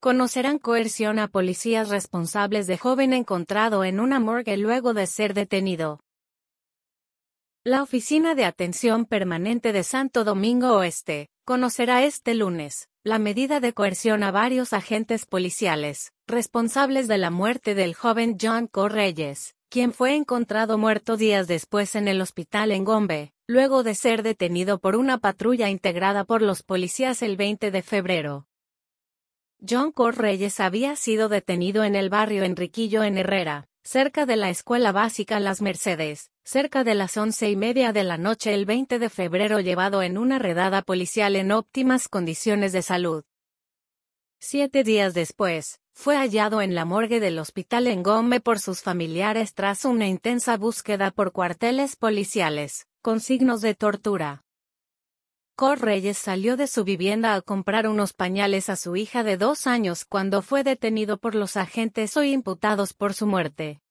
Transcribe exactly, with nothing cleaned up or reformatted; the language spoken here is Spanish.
Conocerán coerción a policías responsables de joven encontrado en una morgue luego de ser detenido. La Oficina de Atención Permanente de Santo Domingo Oeste conocerá este lunes la medida de coerción a varios agentes policiales responsables de la muerte del joven John K. Reyes, quien fue encontrado muerto días después en el hospital en Gombe, luego de ser detenido por una patrulla integrada por los policías el veinte de febrero. John K. Reyes había sido detenido en el barrio Enriquillo en Herrera, cerca de la Escuela Básica Las Mercedes, cerca de las once y media de la noche el veinte de febrero, llevado en una redada policial en óptimas condiciones de salud. Siete días después, fue hallado en la morgue del hospital en Gombe por sus familiares tras una intensa búsqueda por cuarteles policiales, con signos de tortura. K. Reyes salió de su vivienda a comprar unos pañales a su hija de dos años cuando fue detenido por los agentes hoy imputados por su muerte.